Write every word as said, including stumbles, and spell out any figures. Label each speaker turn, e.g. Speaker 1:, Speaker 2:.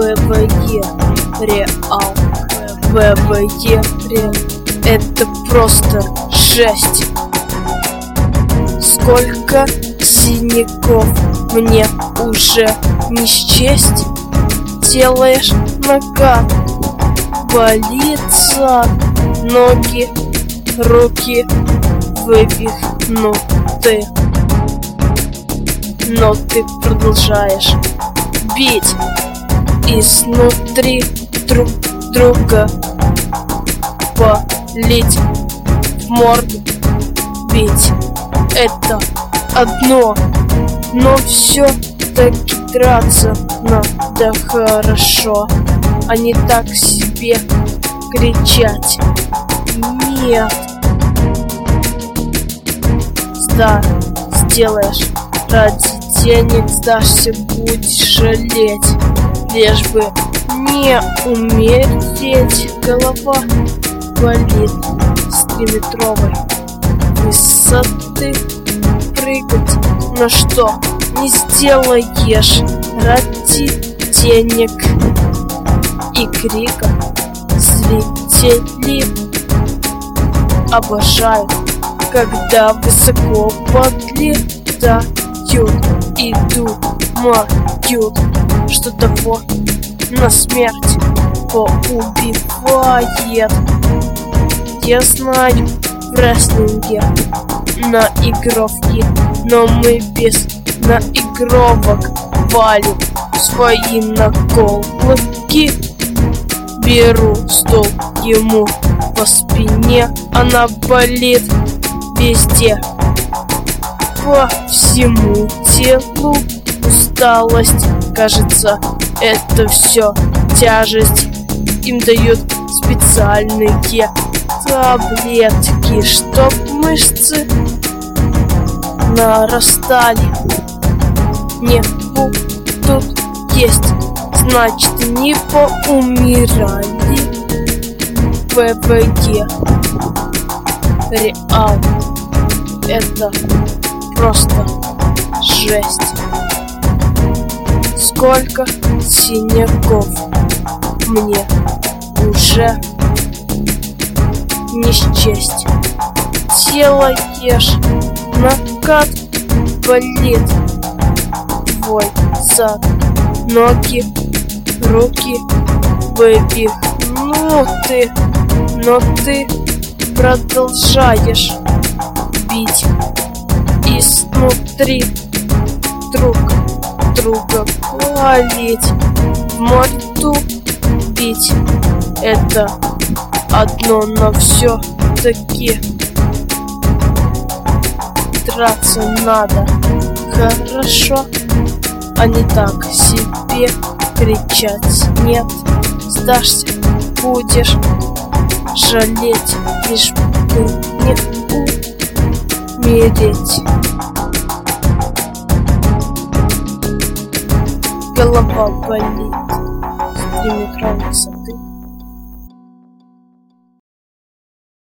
Speaker 1: ВВЕ Реал. ВВЕ Реал. Это просто жесть. Сколько синяков мне уже не счесть. Делаешь нога, болится, ноги, руки вывихнуты, но ты продолжаешь бить изнутри друг друга, палить в морду, бить. Это одно, но все-таки драться надо хорошо, а не так себе кричать. Нет. Да, сделаешь ради денег, сдашься, будешь жалеть, лишь бы не умереть. Голова болит с трехметровой высоты, прыгать на что не сделаешь ради денег и крика. Зрители обожают, когда высоко подлетают и думают, что того на смерть поубивает. Я знаю в рестлинге наигровки, но мы без наигровок валим свои наколки. Беру стол ему по спине, она болит везде, по всему телу усталость. Кажется, это все тяжесть. Им дают специальные таблетки, чтоб мышцы нарастали. Не будут есть, значит не поумирали. ВВЕ Реал. Это просто жесть. Сколько синяков мне уже не счесть. Делаешь накат, болит твой зад, ноги, руки вывихнуты, но ты продолжаешь бить изнутри друг друга, палить в морду, бить. Это одно, но все-таки драться надо хорошо, а не так себе кричать. Нет, сдашься, будешь жалеть, лишь бы не умереть. Голова болит с трехметровой высоты.